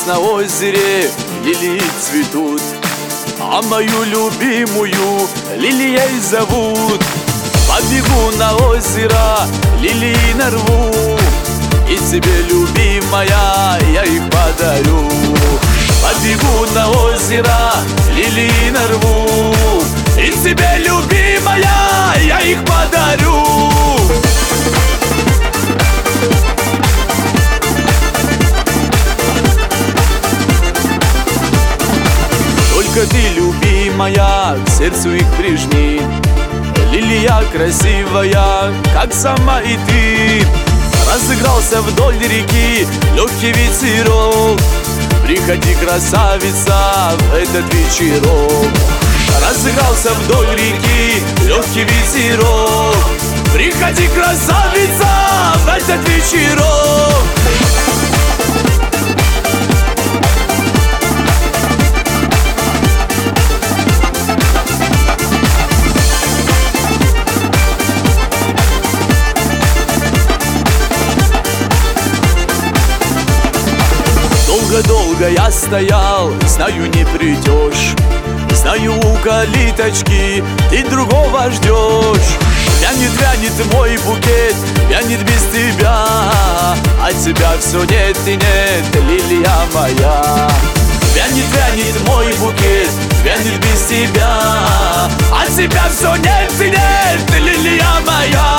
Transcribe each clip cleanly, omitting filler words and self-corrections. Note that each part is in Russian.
на озере лилии цветут, а мою любимую лилией зовут. Побегу на озеро, лилии нарву, и тебе, любимая, я их подарю. Побегу на озеро, лилии нарву, и тебе, любимая, я их подарю. Только ты, любимая, к сердцу их прижми. Лилия красивая, как сама и ты. Разыгрался вдоль реки легкий ветерок. Приходи, красавица, в этот вечерок. Разыгрался вдоль реки легкий ветерок. Приходи, красавица, в этот вечерок. Долго-долго я стоял, знаю, не придешь. Знаю, у калиточки ты другого ждешь. Вянет, вянет мой букет, вянет без тебя. От тебя все нет и нет, лилия моя. Вянет, вянет мой букет, вянет без тебя. От тебя все нет и нет, лилия моя.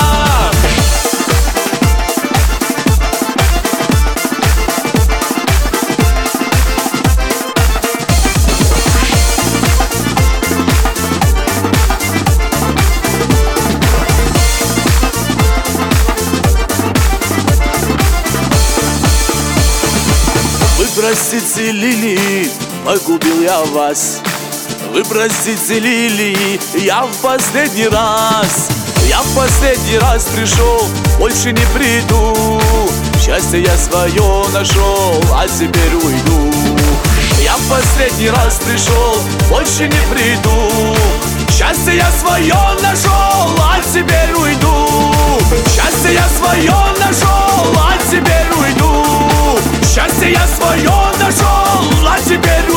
Вы простите, лилии, погубил я вас. Вы простите, лилии, я в последний раз. Я в последний раз пришел, больше не приду. Счастье я свое нашел, а теперь уйду. Я в последний раз пришел, больше не приду. Счастье я свое нашел, а теперь уйду. Счастье я свое нашел, а теперь уйду. Счастье я свое нашел, а теперь